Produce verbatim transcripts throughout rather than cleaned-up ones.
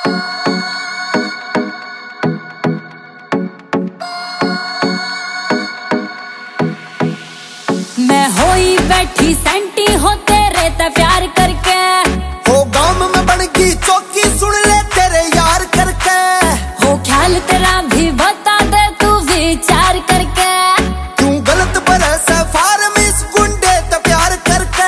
मैं होई बैठी सेंटी हो तेरे ते प्यार करके, हो गांव में बन गई चौकी सुन ले तेरे यार करके, हो ख्याल तेरा भी बता दे तू विचार करके, क्यों गलत बरस फार्म इस गुंडे ते प्यार करके,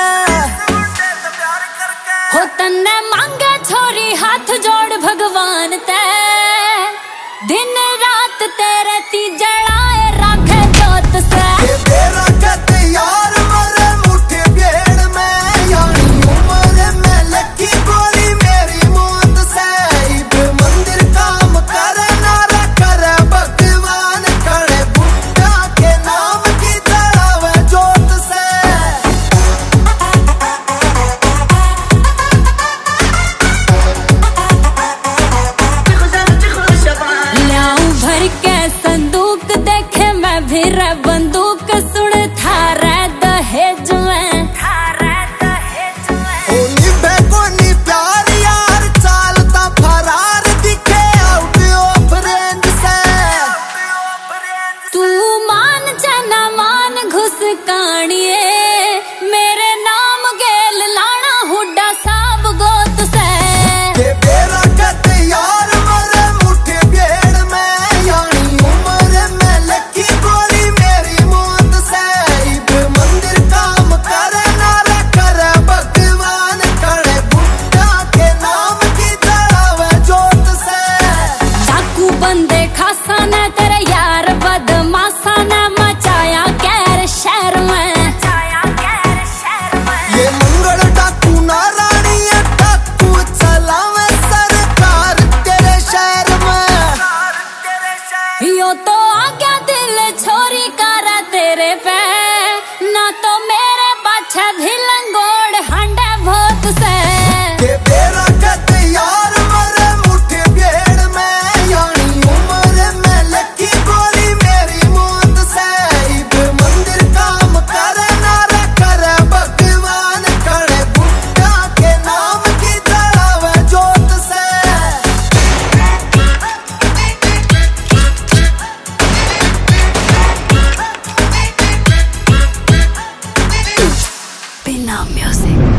हो तन्ने मांगे छोरी हाथ जोड़ भगवान ते, दिन रात तेरे ती जड़ाए राखे जोत से। संदूक देखे मैं भी रब